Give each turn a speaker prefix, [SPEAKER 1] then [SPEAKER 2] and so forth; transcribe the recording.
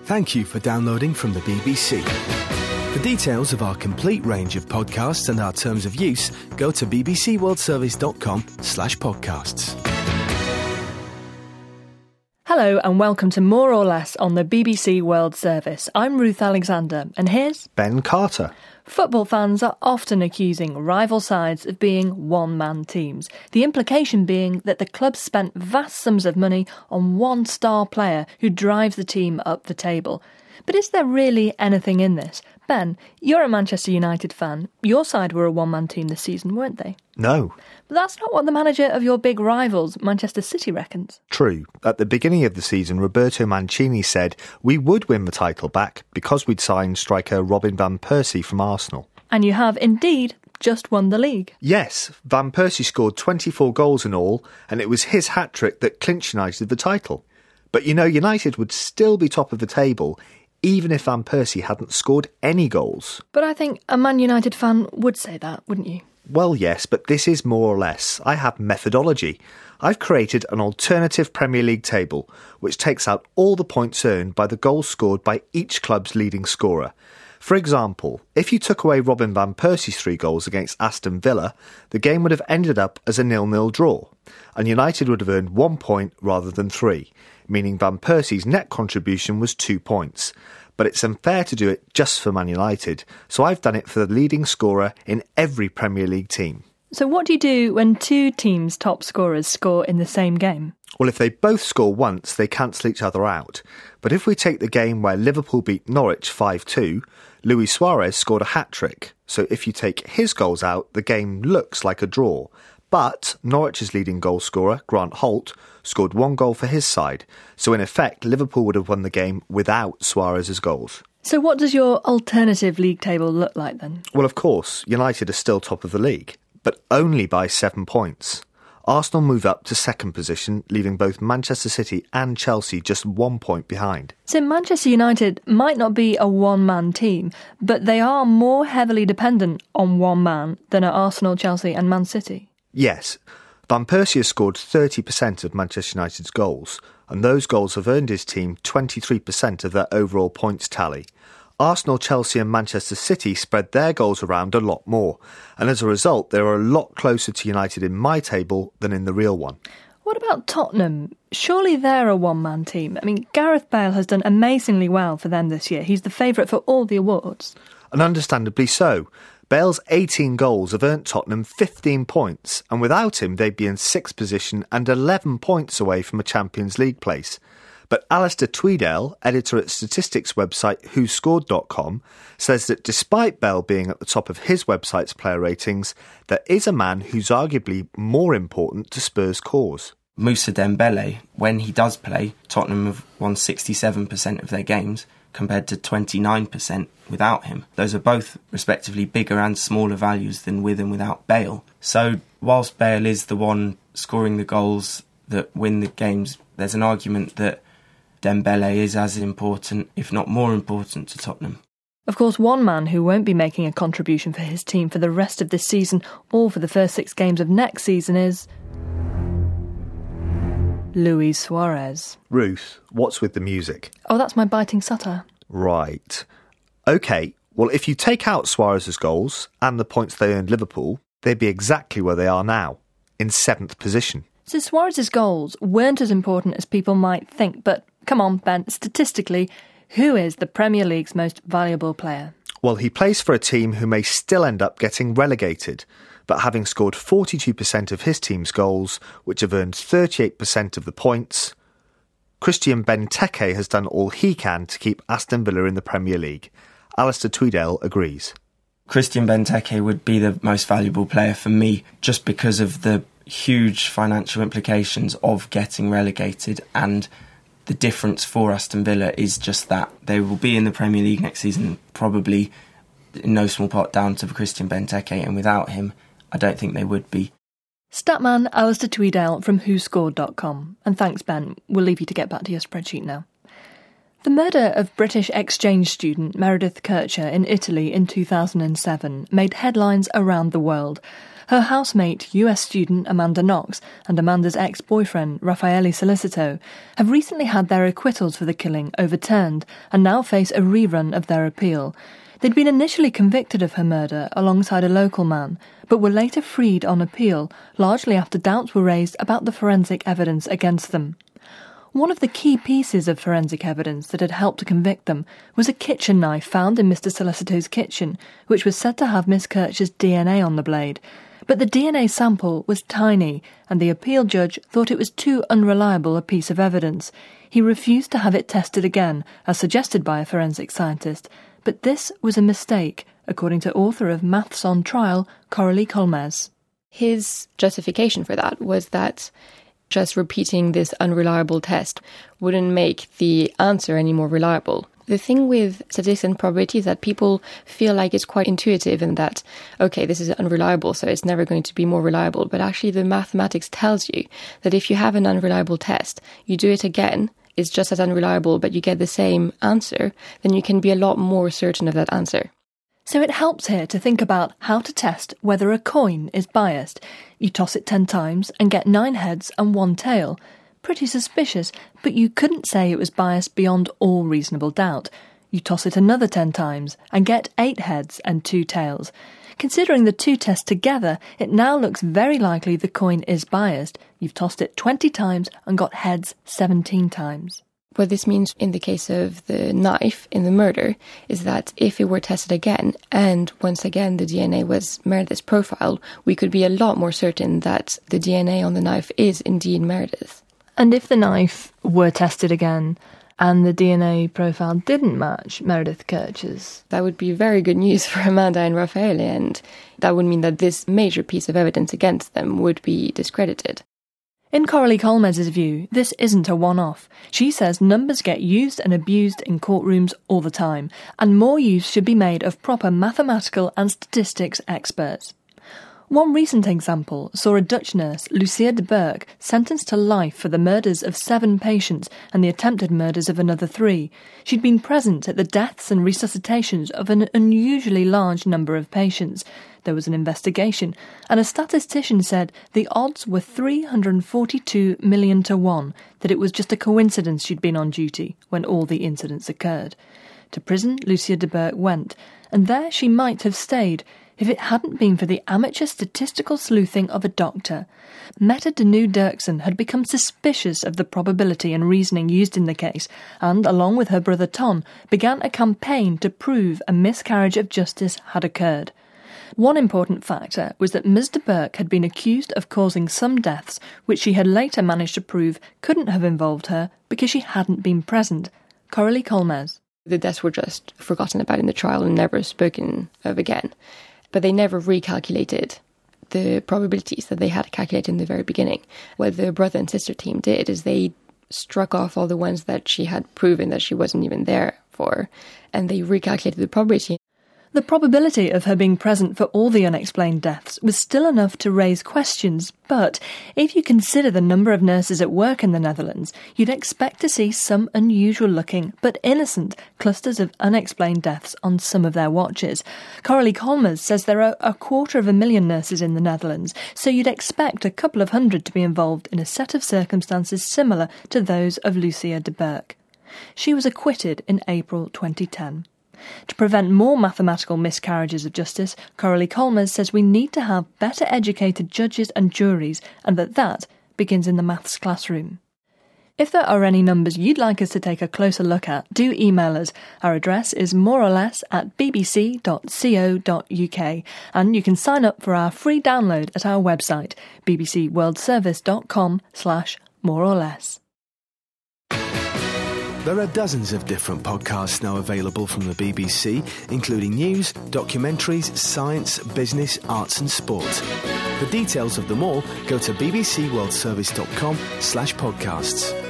[SPEAKER 1] Thank you for downloading from the BBC. For details of our complete range of podcasts and our terms of use, go to bbcworldservice.com/podcasts.
[SPEAKER 2] Hello and welcome to More or Less on the BBC World Service. I'm Ruth Alexander and here's
[SPEAKER 3] Ben Carter.
[SPEAKER 2] Football fans are often accusing rival sides of being one-man teams. The implication being that the club spent vast sums of money on one star player who drives the team up the table. But is there really anything in this? Ben, you're a Manchester United fan. Your side were a one-man team this season, weren't they?
[SPEAKER 3] No.
[SPEAKER 2] But that's not what the manager of your big rivals, Manchester City, reckons.
[SPEAKER 3] True. At the beginning of the season, Roberto Mancini said we would win the title back because we'd signed striker Robin van Persie from Arsenal.
[SPEAKER 2] And you have indeed just won the league.
[SPEAKER 3] Yes, Van Persie scored 24 goals in all, and it was his hat-trick that clinched United the title. But you know, United would still be top of the table even if Van Persie hadn't scored any goals.
[SPEAKER 2] But I think a Man United fan would say that, wouldn't you?
[SPEAKER 3] Well, yes, but this is more or less. I have methodology. I've created an alternative Premier League table which takes out all the points earned by the goals scored by each club's leading scorer. For example, if you took away Robin van Persie's 3 goals against Aston Villa, the game would have ended up as a 0-0 draw, and United would have earned 1 point rather than 3, meaning Van Persie's net contribution was 2 points. But it's unfair to do it just for Man United, so I've done it for the leading scorer in every Premier League team.
[SPEAKER 2] So what do you do when two teams' top scorers score in the same game?
[SPEAKER 3] Well, if they both score once, they cancel each other out. But if we take the game where Liverpool beat Norwich 5-2, Luis Suarez scored a hat-trick. So if you take his goals out, the game looks like a draw. But Norwich's leading goal scorer, Grant Holt, scored 1 goal for his side. So in effect, Liverpool would have won the game without Suarez's goals.
[SPEAKER 2] So what does your alternative league table look like then?
[SPEAKER 3] Well, of course, United are still top of the league, but only by 7 points. Arsenal move up to second position, leaving both Manchester City and Chelsea just 1 point behind.
[SPEAKER 2] So Manchester United might not be a one-man team, but they are more heavily dependent on one man than are Arsenal, Chelsea and Man City.
[SPEAKER 3] Yes, Van Persie has scored 30% of Manchester United's goals, and those goals have earned his team 23% of their overall points tally. Arsenal, Chelsea and Manchester City spread their goals around a lot more, and as a result they are a lot closer to United in my table than in the real one.
[SPEAKER 2] What about Tottenham? Surely they're a one-man team. I mean, Gareth Bale has done amazingly well for them this year. He's the favourite for all the awards.
[SPEAKER 3] And understandably so. Bale's 18 goals have earned Tottenham 15 points, and without him they'd be in 6th position and 11 points away from a Champions League place. But Alistair Tweedale, editor at statistics website WhoScored.com, says that despite Bale being at the top of his website's player ratings, there is a man who's arguably more important to Spurs' cause.
[SPEAKER 4] Moussa Dembele, when he does play, Tottenham have won 67% of their games, compared to 29% without him. Those are both respectively bigger and smaller values than with and without Bale. So whilst Bale is the one scoring the goals that win the games, there's an argument that Dembele is as important, if not more important, to Tottenham.
[SPEAKER 2] Of course, one man who won't be making a contribution for his team for the rest of this season or for the first 6 games of next season is Luis Suarez.
[SPEAKER 3] Ruth, what's with the music?
[SPEAKER 2] Oh, that's my biting satire.
[SPEAKER 3] Right. OK, well, if you take out Suarez's goals and the points they earned Liverpool, they'd be exactly where they are now, in 7th position.
[SPEAKER 2] So Suarez's goals weren't as important as people might think, but come on, Ben, statistically, who is the Premier League's most valuable player?
[SPEAKER 3] Well, he plays for a team who may still end up getting relegated, but having scored 42% of his team's goals, which have earned 38% of the points, Christian Benteke has done all he can to keep Aston Villa in the Premier League. Alistair Tweedale agrees.
[SPEAKER 4] Christian Benteke would be the most valuable player for me, just because of the huge financial implications of getting relegated, and the difference for Aston Villa is just that. They will be in the Premier League next season, probably in no small part down to Christian Benteke, and without him, I don't think they would be.
[SPEAKER 2] Statman Alistair Tweedale from WhoScored.com. And thanks, Ben. We'll leave you to get back to your spreadsheet now. The murder of British exchange student Meredith Kercher in Italy in 2007 made headlines around the world. Her housemate, US student Amanda Knox, and Amanda's ex-boyfriend, Raffaele Solicito, have recently had their acquittals for the killing overturned and now face a rerun of their appeal. They'd been initially convicted of her murder alongside a local man, but were later freed on appeal, largely after doubts were raised about the forensic evidence against them. One of the key pieces of forensic evidence that had helped to convict them was a kitchen knife found in Mr. Solicito's kitchen, which was said to have Miss Kirch's DNA on the blade. But the DNA sample was tiny, and the appeal judge thought it was too unreliable a piece of evidence. He refused to have it tested again, as suggested by a forensic scientist. But this was a mistake, according to author of Maths on Trial, Coralie Colmez.
[SPEAKER 5] His justification for that was that just repeating this unreliable test wouldn't make the answer any more reliable. The thing with statistics and probability is that people feel like it's quite intuitive and that, okay, this is unreliable, so it's never going to be more reliable. But actually the mathematics tells you that if you have an unreliable test, you do it again, it's just as unreliable, but you get the same answer, then you can be a lot more certain of that answer.
[SPEAKER 2] So it helps here to think about how to test whether a coin is biased. You toss it 10 times and get 9 heads and 1 tail. Pretty suspicious, but you couldn't say it was biased beyond all reasonable doubt. You toss it another 10 times and get 8 heads and 2 tails. Considering the 2 tests together, it now looks very likely the coin is biased. You've tossed it 20 times and got heads 17 times.
[SPEAKER 5] What this means in the case of the knife in the murder is that if it were tested again, and once again the DNA was Meredith's profile, we could be a lot more certain that the DNA on the knife is indeed Meredith.
[SPEAKER 2] And if the knife were tested again, and the DNA profile didn't match Meredith Kirch's,
[SPEAKER 5] that would be very good news for Amanda and Raffaele, and that would mean that this major piece of evidence against them would be discredited.
[SPEAKER 2] In Coralie Colmez's view, this isn't a one-off. She says numbers get used and abused in courtrooms all the time, and more use should be made of proper mathematical and statistics experts. One recent example saw a Dutch nurse, Lucia de Burke, sentenced to life for the murders of 7 patients and the attempted murders of another 3. She'd been present at the deaths and resuscitations of an unusually large number of patients. There was an investigation, and a statistician said the odds were 342 million to 1 that it was just a coincidence she'd been on duty when all the incidents occurred. To prison, Lucia de Burke went, and there she might have stayed if it hadn't been for the amateur statistical sleuthing of a doctor. Mette de New Dirksen had become suspicious of the probability and reasoning used in the case, and, along with her brother Ton, began a campaign to prove a miscarriage of justice had occurred. One important factor was that Ms. de Burke had been accused of causing some deaths which she had later managed to prove couldn't have involved her because she hadn't been present. Coralie Colmez.
[SPEAKER 5] The deaths were just forgotten about in the trial and never spoken of again. But they never recalculated the probabilities that they had calculated in the very beginning. What the brother and sister team did is they struck off all the ones that she had proven that she wasn't even there for, and they recalculated the probability.
[SPEAKER 2] The probability of her being present for all the unexplained deaths was still enough to raise questions, but if you consider the number of nurses at work in the Netherlands, you'd expect to see some unusual-looking but innocent clusters of unexplained deaths on some of their watches. Coralie Colmez says there are 250,000 nurses in the Netherlands, so you'd expect a couple of hundred to be involved in a set of circumstances similar to those of Lucia de Burke. She was acquitted in April 2010. To prevent more mathematical miscarriages of justice, Coralie Colmez says we need to have better educated judges and juries, and that begins in the maths classroom. If there are any numbers you'd like us to take a closer look at, do email us. Our address is moreorless@bbc.co.uk, and you can sign up for our free download at our website, bbcworldservice.com/moreorless.
[SPEAKER 1] There are dozens of different podcasts now available from the BBC, including news, documentaries, science, business, arts and sport. For details of them all, go to bbcworldservice.com/podcasts.